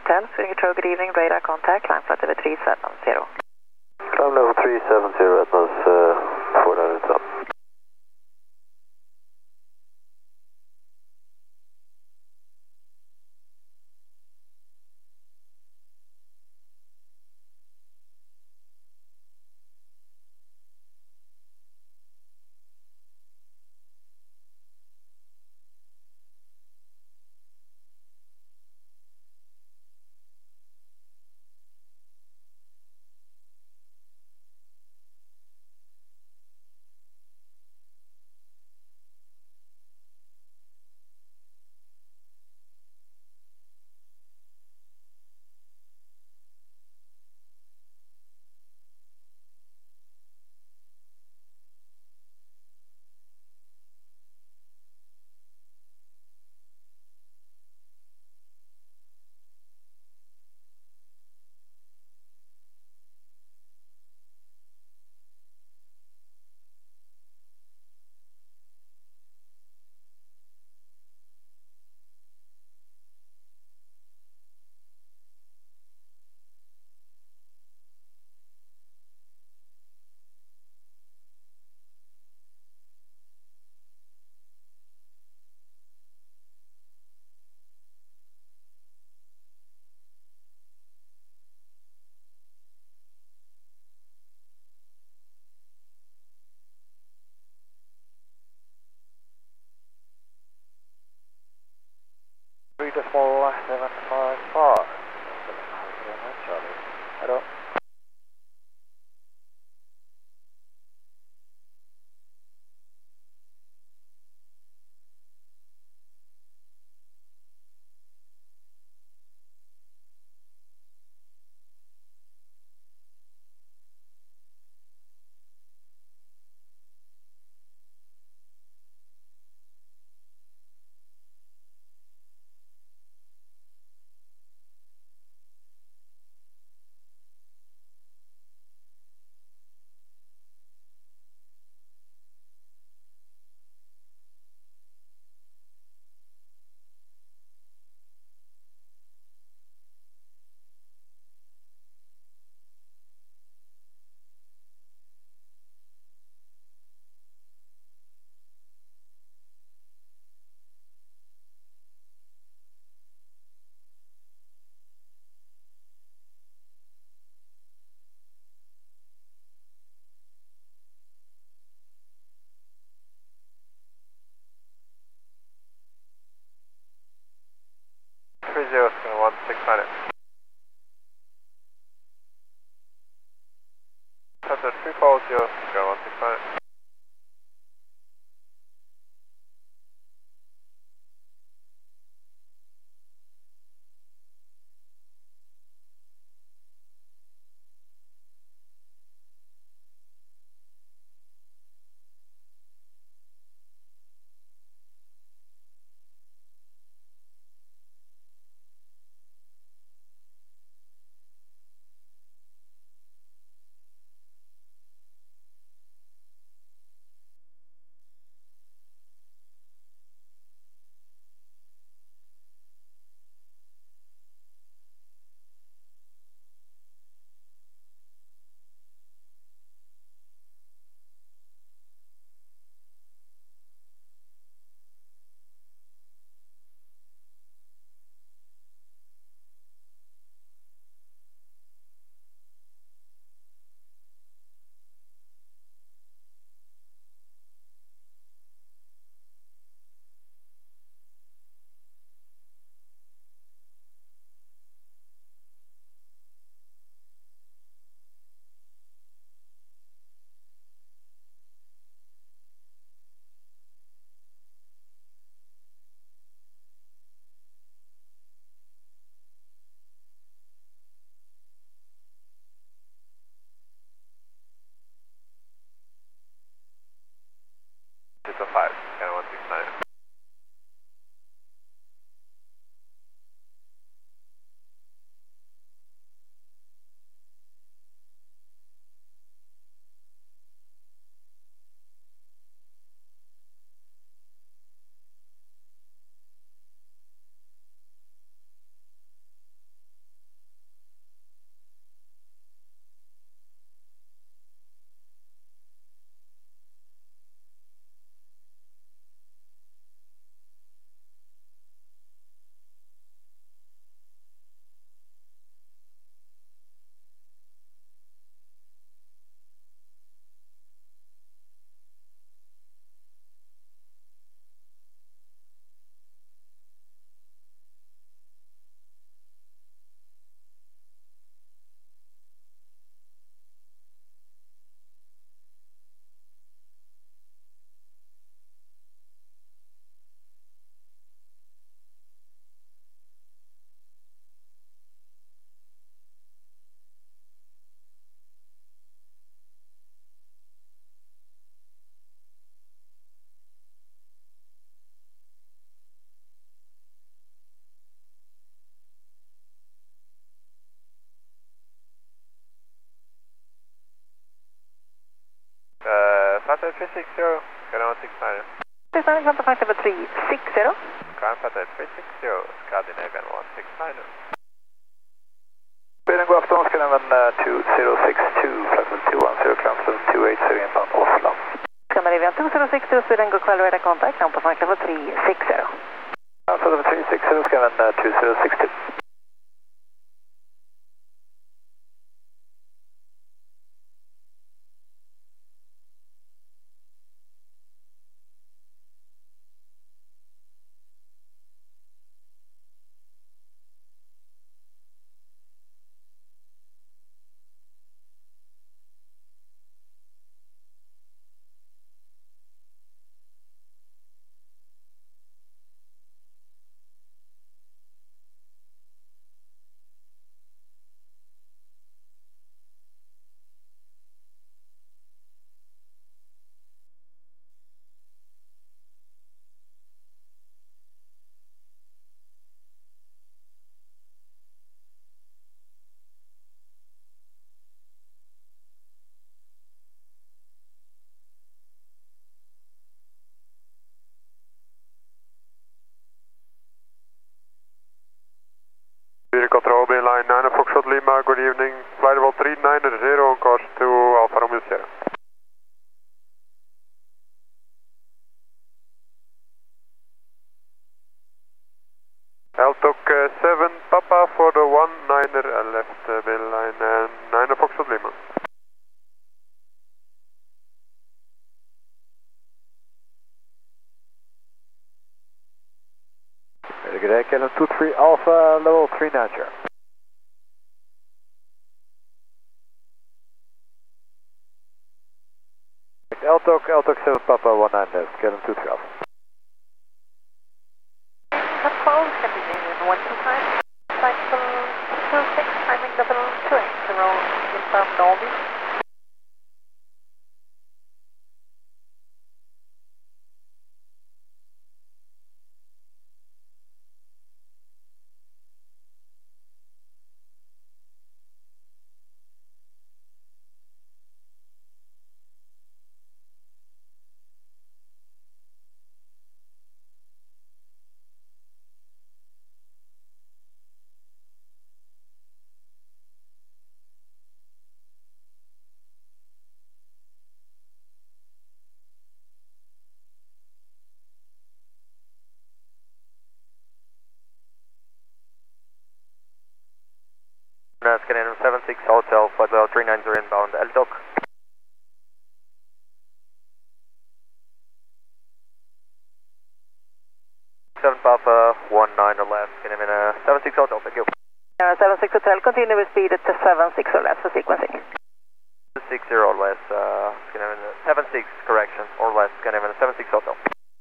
10, Sweden Control, good evening, radar contact, climb flight level 370. Climb level 370, Atmos 400 up. 360, Skyline 169. This is contact flight level 360. Climb Pattern 360, Scandinavian 169. Sweden, god afton, Skyline 2062, flight level 210, climb 280 inbound Oslo. Scandinavian 2060, Sweden, good quality radar contact, contact flight level 360. Flight level 360, Skyline 2062. Control line 9 Foxtrot Lima, good evening. Flight level 390 on course to Alfa Romeo Sierra. Altok 7 Papa for the 19er left main line 9 Foxtrot Lima. Very good day, Kevin 23 Alpha, level 390. Altok 7 Papa 19 left, Kevin 23 Alpha. That's 12, Scandinavian 125. Flight level 26, timing level 280, inbound Norway. Scandinavian 76 Hotel, flight level 390 inbound, Eltok. 7 Papa, 19 left, Scandinavian 76 Hotel, thank you. 76 Hotel, continue with speed at 76 or less for sequencing. 60 or less, Scandinavian 76, correction, or less, Scandinavian 76 Hotel.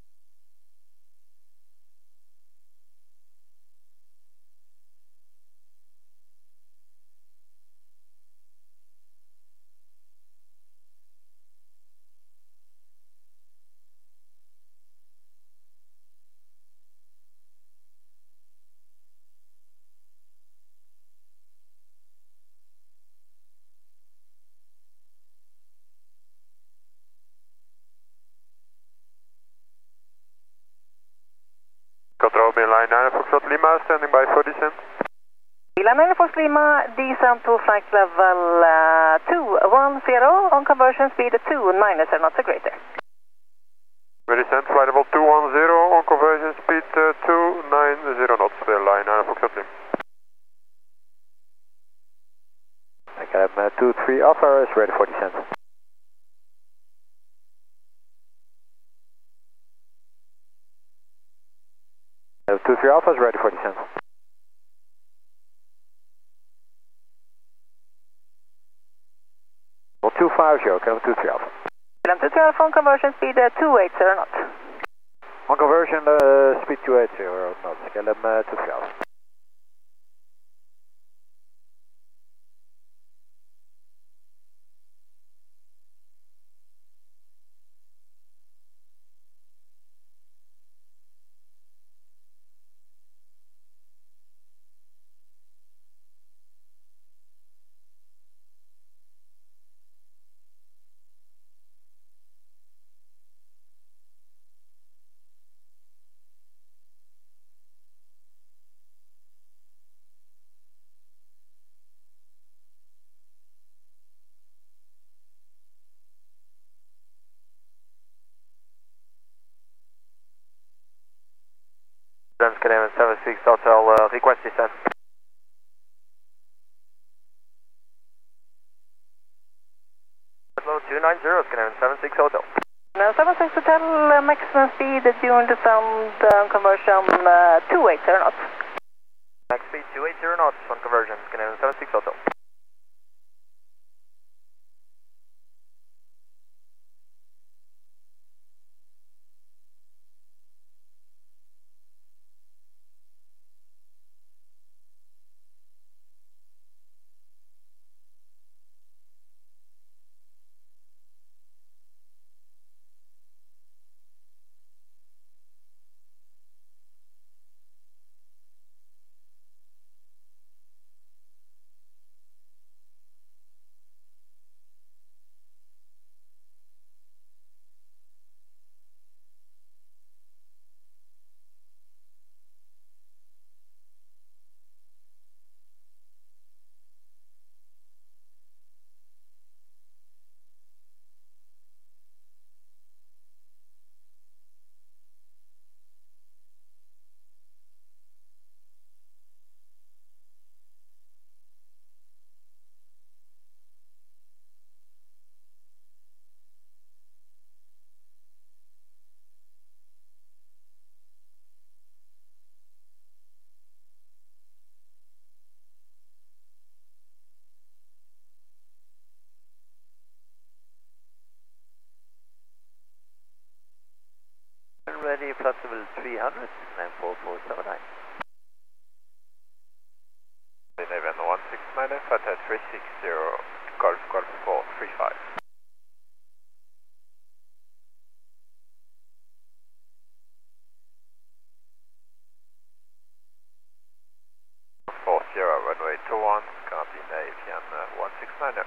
Control line 9 Foxtrot Lima, standing by for descent. Line Fox Lima, descent to flight level 210 on conversion speed at 2 minus knots or greater. We descent flight level 210 on conversion speed 290 knots, line 9 Foxtrot Lima. Okay, 23 Alpha is ready for descent. 23 Alpha is ready for descent. Well, 250, Kevin 23 Alpha. 23 Alpha on conversion speed 280 knots. On conversion speed 280 knots, Kevin 23 Alpha. Scandinavian 76 Hotel, request descent. Low 290, Scandinavian 76 Hotel. Now 76 Hotel, maximum speed during descent, conversion 280 knots. Max speed 280 knots on conversion, Scandinavian 76 Hotel. Ready, flexible 300, 94479. Scandinavian 169, Flight 360, Golf 435. Runway 21, Scandinavian 169.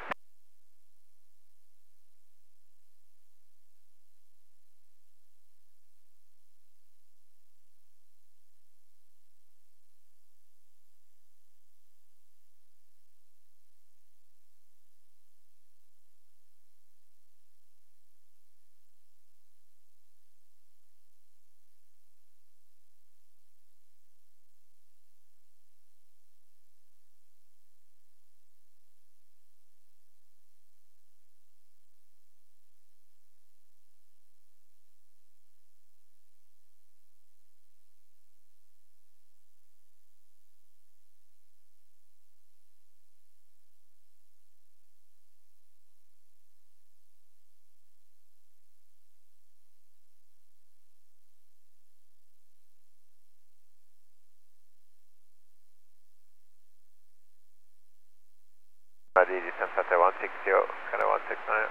Ready, descent Flight 160, Skyline 169.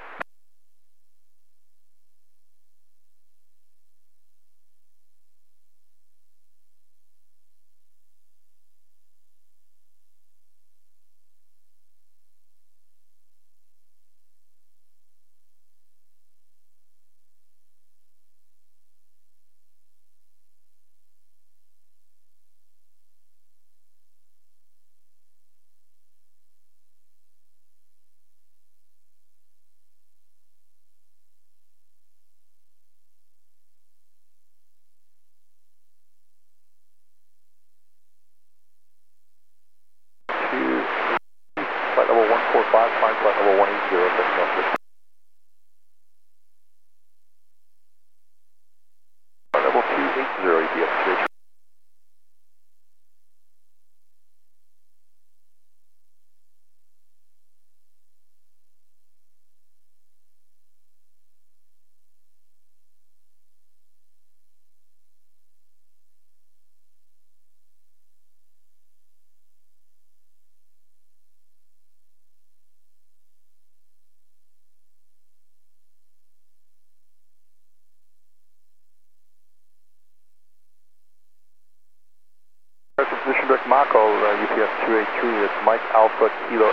Flight level 145, climb flight level 180, that's Northwest. Flight level 280, EPS station. Position direct Mako, UPS 283, it's Mike Alpha Kilo.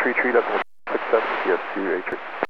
233, left 67, yes, 283.